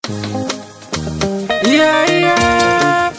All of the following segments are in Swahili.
Yeah, yeah.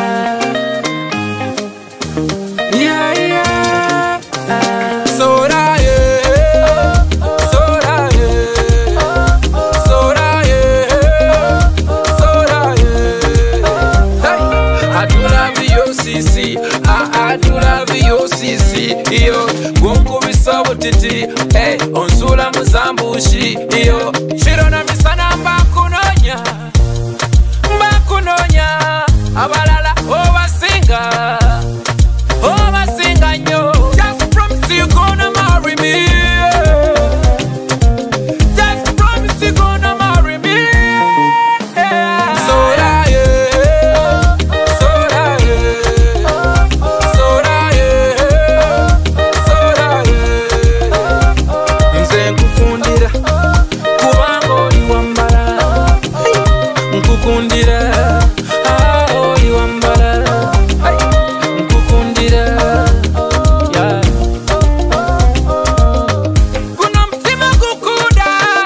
Yeah, yeah. Soda, yeah. Soda, yeah. Soda, yeah. Soda, yeah. Hey, I do love you, CC. I do love you, CC. Yo, gonku bisabu titi. Hey, onsula muzambushi. Yo, shirona misana mbakunonya. Mbakunonya. Abalala obasinga. Obasinga nyo. Just promise you gonna marry me. Just promise you gonna marry me. Soda, yeah. Soda, yeah. Soda, yeah. Soda, yeah. Nze nkukundira kubanga oli wambala. Nkukundira oli wambala. Nkukundira, yeah. Kuno mtima gukunda,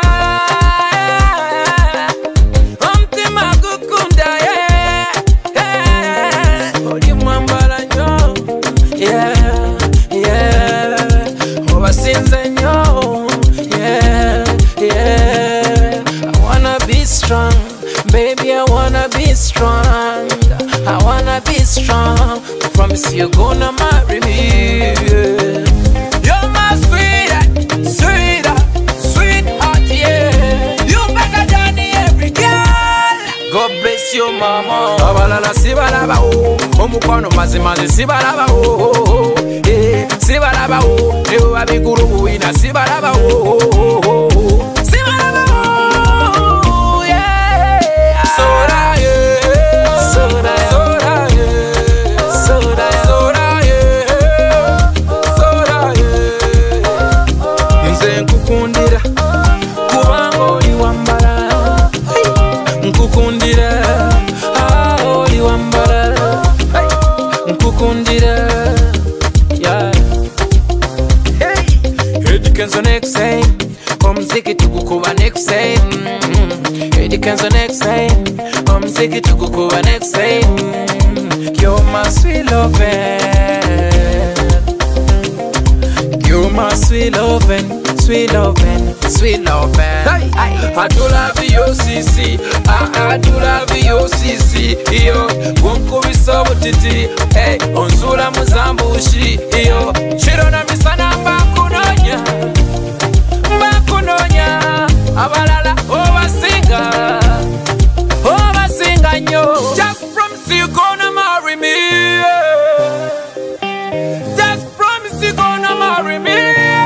mtima gukunda, oli mwambala nyo, obasinze nyo, I wanna be strong, baby, I wanna be strong. I wanna be strong. Promise you're gonna marry me. You're my sweetheart, yeah. You better than every girl. God bless you, mama. Abalala sibalaba o, omukwano mazimazi sibalaba o, sibalaba o, ewa abiguru ina sibalaba o, sibalaba o, yeah. Soda, yeah. Soda, soda, yeah. Soda, soda, yeah. Soda, yeah. Nze nkukundira kubanga oli wambala. Nkukundira oli wambala. Nkukundira, yeah. Eddie Kenzo next time. Omuziki tugukuba next time. Eddie Kenzo next time. Omuziki tugukuba next time. You're my sweet lovin'. You're my sweet lovin', sweet lovin', sweet lovin'. Hey, I do love you, CC. I do love you, CC. Yo, gonku bisabu titi. Hey, onsula muzambushi. Yo, shirona misana mbakunonya. Mbakunonya. Abalala obasinga. Obasinga nyo. Just promise you gonna marry me. Just promise you gonna marry me.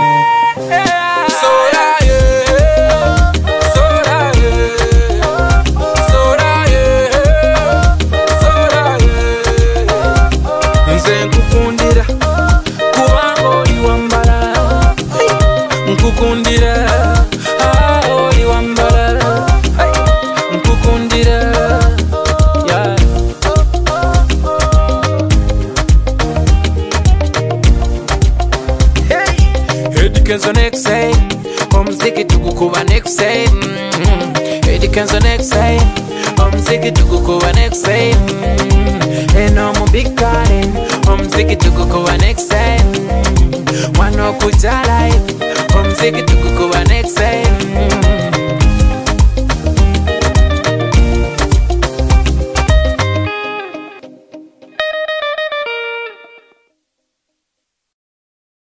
Soda, yeah. Soda, yeah. Soda, yeah. Soda, yeah. Nze nkukundira kubanga oli wambala. Nkukundira oli wambala. Nkukundira, yeah. Eddie Kenzo next time. Omuziki tugukuba next time. Eddie Kenzo next time. Omuziki tugukuba next time. Eno mubikaren. Omuziki tugukuba next time. Wano kuja live. Omuziki tugukuba next time.